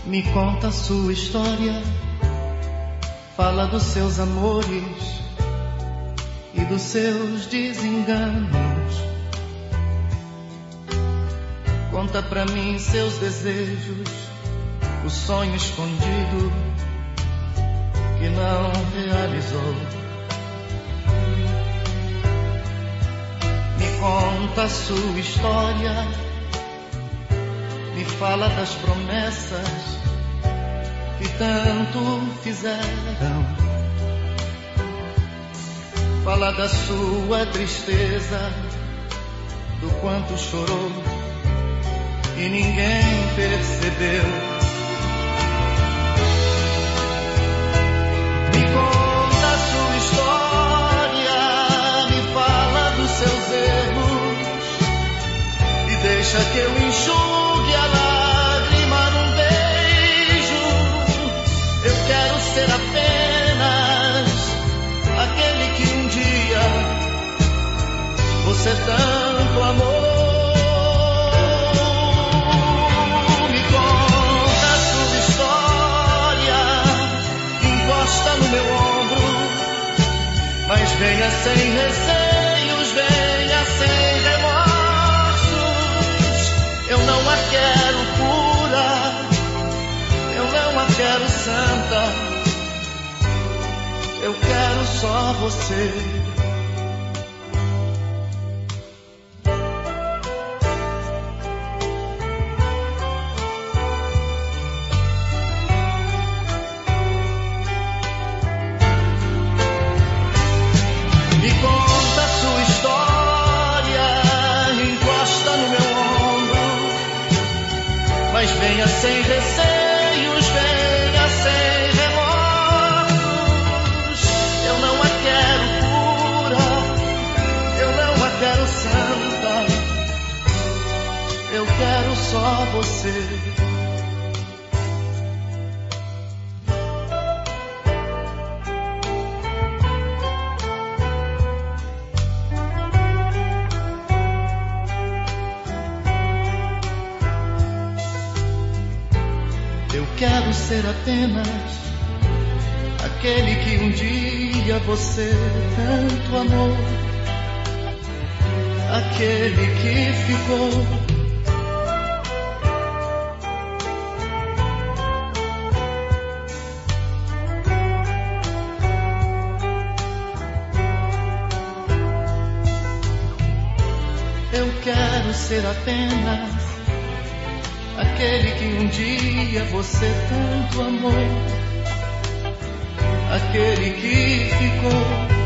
Me conta a sua história, fala dos seus amores e dos seus desenganos. Conta pra mim seus desejos, o sonho escondido que não realizou. Me conta a sua história, me fala das promessas que tanto fizeram. Fala da sua tristeza, do quanto chorou e ninguém percebeu. Me conta a sua história, me fala dos seus erros e deixa que eu enxugue a lágrima num beijo. Eu quero ser apenas aquele que um dia você tanto amou. Me conta a sua história, encosta no meu ombro, mas venha sem receios, venha sem remorsos. Eu não a quero pura, eu não a quero santa, eu quero só você. Me conta a sua história, encosta no meu ombro, mas venha sem receios, venha sem remorsos. Eu não a quero pura, eu não a quero santa, eu quero só você. Eu quero ser apenas aquele que um dia você tanto amou, aquele que ficou. Eu quero ser apenas aquele que um dia você tanto amou, aquele que ficou.